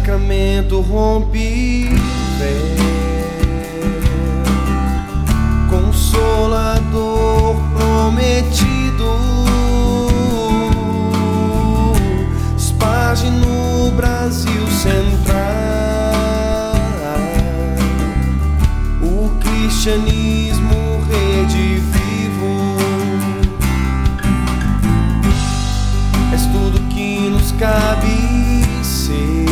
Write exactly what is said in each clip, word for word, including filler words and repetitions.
Sacramento rompe o véu, Consolador prometido, esparge no Brasil central o cristianismo redivivo. És tudo que nos cabe ser,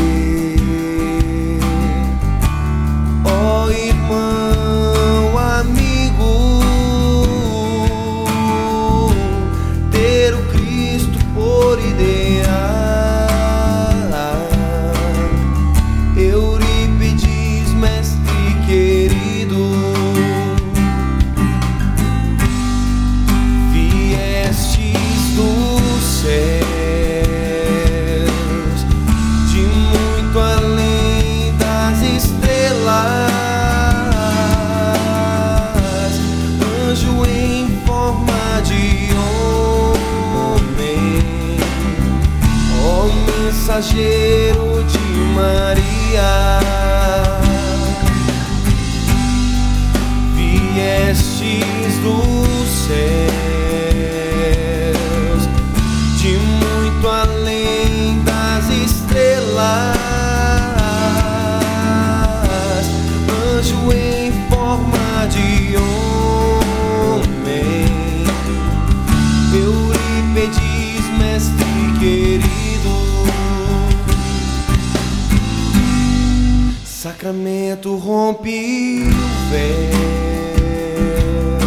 ó irmão, amigo, ter o Cristo por ideal. Eurípides, mestre querido, viestes do céu, mensageiro de Maria, viestes dos céus, de muito além das estrelas, anjo em forma de homem, Eurípides, mestre querido. Sacramento rompe o véu,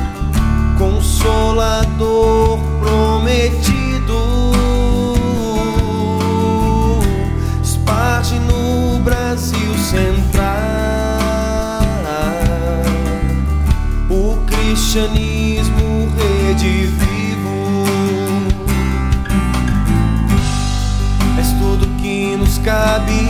Consolador prometido, esparge no Brasil central o cristianismo redivivo. És tudo que nos cabe